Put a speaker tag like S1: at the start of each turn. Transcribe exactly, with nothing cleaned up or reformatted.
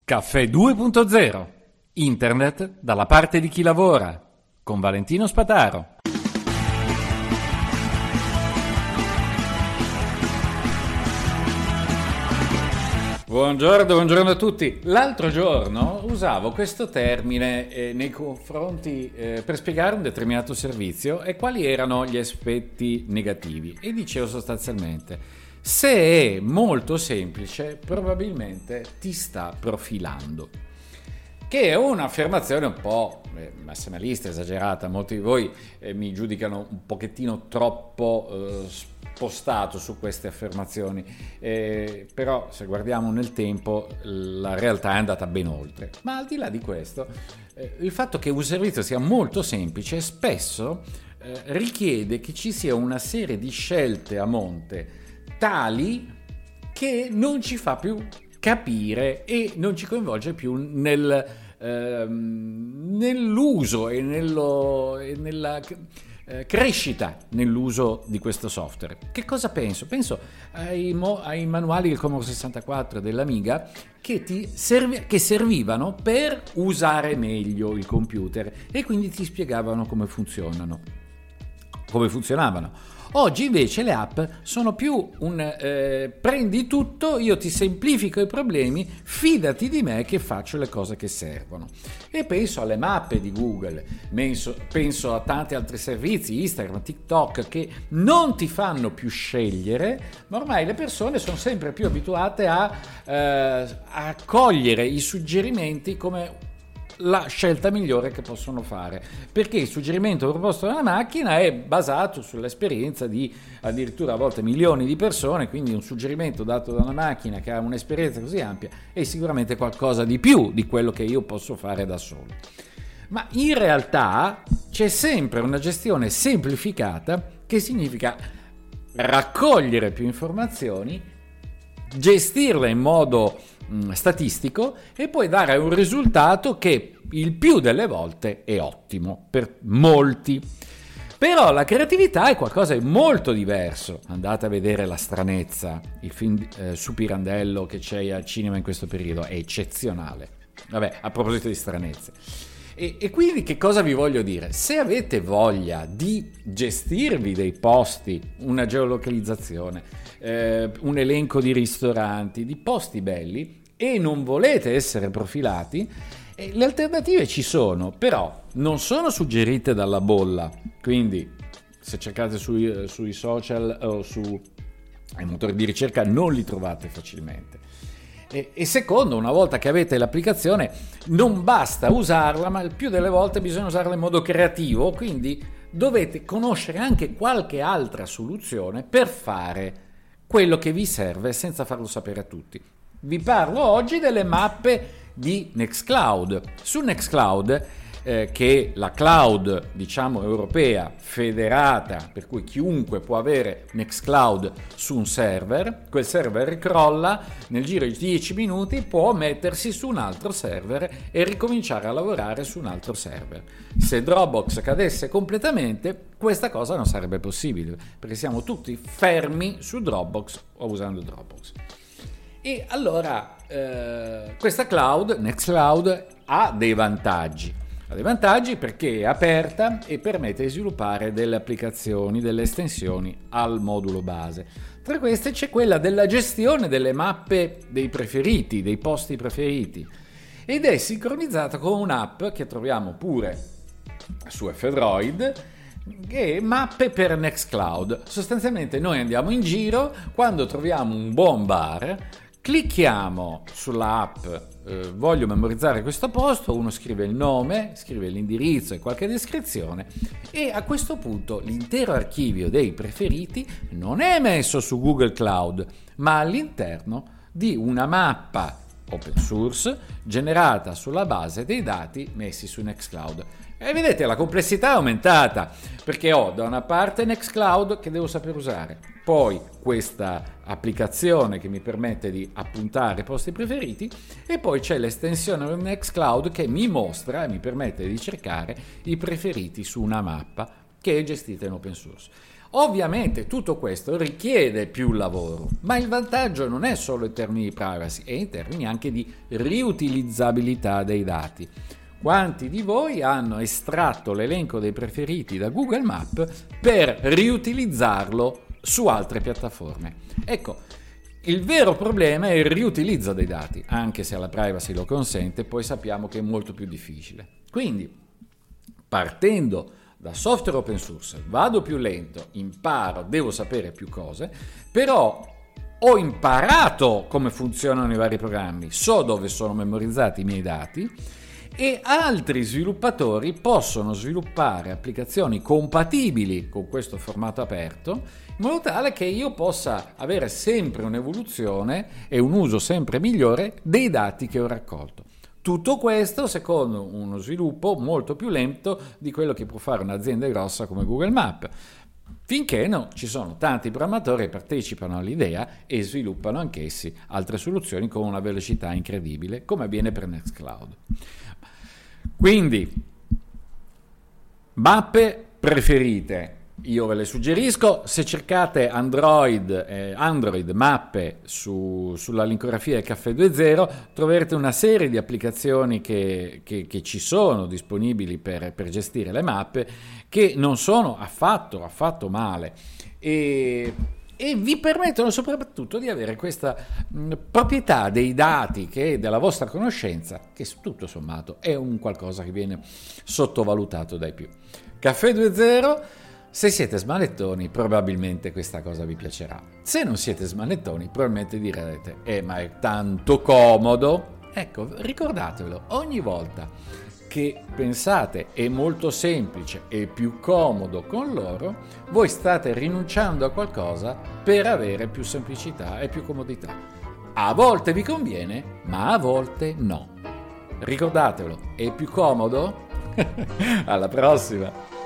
S1: Caffè due punto zero. Internet dalla parte di chi lavora. Con Valentino Spataro. Buongiorno, buongiorno a tutti. L'altro giorno usavo questo termine eh, nei confronti eh, per spiegare un determinato servizio e quali erano gli aspetti negativi. E dicevo sostanzialmente: se è molto semplice, probabilmente ti sta profilando. Che è un'affermazione un po' eh, massimalista, esagerata. Molti di voi eh, mi giudicano un pochettino troppo eh, spostato su queste affermazioni, eh, però se guardiamo nel tempo la realtà è andata ben oltre. Ma al di là di questo, eh, il fatto che un servizio sia molto semplice spesso eh, richiede che ci sia una serie di scelte a monte tali che non ci fa più capire e non ci coinvolge più nel, ehm, nell'uso e, nello, e nella eh, crescita nell'uso di questo software. Che cosa penso? Penso ai, mo, ai manuali del Commodore sessantaquattro dell'Amiga che, ti servi, che servivano per usare meglio il computer e quindi ti spiegavano come funzionano, come funzionavano. Oggi invece le app sono più un eh, prendi tutto, io ti semplifico i problemi, fidati di me che faccio le cose che servono. E penso alle mappe di Google, penso, penso a tanti altri servizi, Instagram, TikTok, che non ti fanno più scegliere, ma ormai le persone sono sempre più abituate a, eh, a cogliere i suggerimenti come la scelta migliore che possono fare, perché il suggerimento proposto dalla macchina è basato sull'esperienza di addirittura a volte milioni di persone, quindi un suggerimento dato da una macchina che ha un'esperienza così ampia è sicuramente qualcosa di più di quello che io posso fare da solo. Ma in realtà c'è sempre una gestione semplificata, che significa raccogliere più informazioni, gestirle in modo mh, statistico e poi dare un risultato che il più delle volte è ottimo per molti. Però la creatività è qualcosa di molto diverso. Andate a vedere La stranezza, il film eh, su Pirandello che c'è al cinema in questo periodo, è eccezionale. Vabbè, a proposito di stranezze. E, e quindi che cosa vi voglio dire? Se avete voglia di gestirvi dei posti, una geolocalizzazione, eh, un elenco di ristoranti, di posti belli e non volete essere profilati, eh, le alternative ci sono, però non sono suggerite dalla bolla. Quindi se cercate sui, sui social o sui motori di ricerca non li trovate facilmente. E, e secondo, una volta che avete l'applicazione non basta usarla, ma il più delle volte bisogna usarla in modo creativo, quindi dovete conoscere anche qualche altra soluzione per fare quello che vi serve senza farlo sapere a tutti. Vi parlo oggi delle mappe di Nextcloud. Su Nextcloud, eh, che è la cloud, diciamo, europea federata, per cui chiunque può avere Nextcloud su un server, quel server ricrolla, nel giro di dieci minuti può mettersi su un altro server e ricominciare a lavorare su un altro server. Se Dropbox cadesse completamente, questa cosa non sarebbe possibile, perché siamo tutti fermi su Dropbox o usando Dropbox. E allora eh, questa cloud, Nextcloud, ha dei vantaggi. Ha dei vantaggi perché è aperta e permette di sviluppare delle applicazioni, delle estensioni al modulo base. Tra queste c'è quella della gestione delle mappe dei preferiti, dei posti preferiti, ed è sincronizzata con un'app che troviamo pure su F-Droid, che è Mappe per Nextcloud. Sostanzialmente noi andiamo in giro, quando troviamo un buon bar, clicchiamo sulla app, eh, voglio memorizzare questo posto, uno scrive il nome, scrive l'indirizzo e qualche descrizione e a questo punto l'intero archivio dei preferiti non è messo su Google Cloud, ma all'interno di una mappa open source generata sulla base dei dati messi su Nextcloud. E vedete, la complessità è aumentata, perché ho da una parte Nextcloud che devo saper usare, poi questa applicazione che mi permette di appuntare i posti preferiti e poi c'è l'estensione Nextcloud che mi mostra e mi permette di cercare i preferiti su una mappa che è gestita in open source. Ovviamente tutto questo richiede più lavoro, ma il vantaggio non è solo in termini di privacy, è in termini anche di riutilizzabilità dei dati. Quanti di voi hanno estratto l'elenco dei preferiti da Google Maps per riutilizzarlo su altre piattaforme? Ecco, il vero problema è il riutilizzo dei dati, anche se la privacy lo consente, poi sappiamo che è molto più difficile. Quindi, partendo da software open source, vado più lento, imparo, devo sapere più cose, però ho imparato come funzionano i vari programmi, so dove sono memorizzati i miei dati e altri sviluppatori possono sviluppare applicazioni compatibili con questo formato aperto in modo tale che io possa avere sempre un'evoluzione e un uso sempre migliore dei dati che ho raccolto. Tutto questo secondo uno sviluppo molto più lento di quello che può fare un'azienda grossa come Google Maps, finché no, ci sono tanti programmatori che partecipano all'idea e sviluppano anch'essi altre soluzioni con una velocità incredibile, come avviene per Nextcloud. Quindi, mappe preferite. Io ve le suggerisco, se cercate Android, eh, Android mappe su, sulla linkografia del Caffè due punto zero troverete una serie di applicazioni che, che, che ci sono disponibili per, per gestire le mappe, che non sono affatto, affatto male e, e vi permettono soprattutto di avere questa mh, proprietà dei dati che della vostra conoscenza, che tutto sommato è un qualcosa che viene sottovalutato dai più. Caffè due punto zero. Se siete smanettoni, probabilmente questa cosa vi piacerà. Se non siete smanettoni, probabilmente direte, eh, ma è tanto comodo. Ecco, ricordatevelo, ogni volta che pensate è molto semplice e più comodo con loro, voi state rinunciando a qualcosa per avere più semplicità e più comodità. A volte vi conviene, ma a volte no. Ricordatevelo, è più comodo? Alla prossima!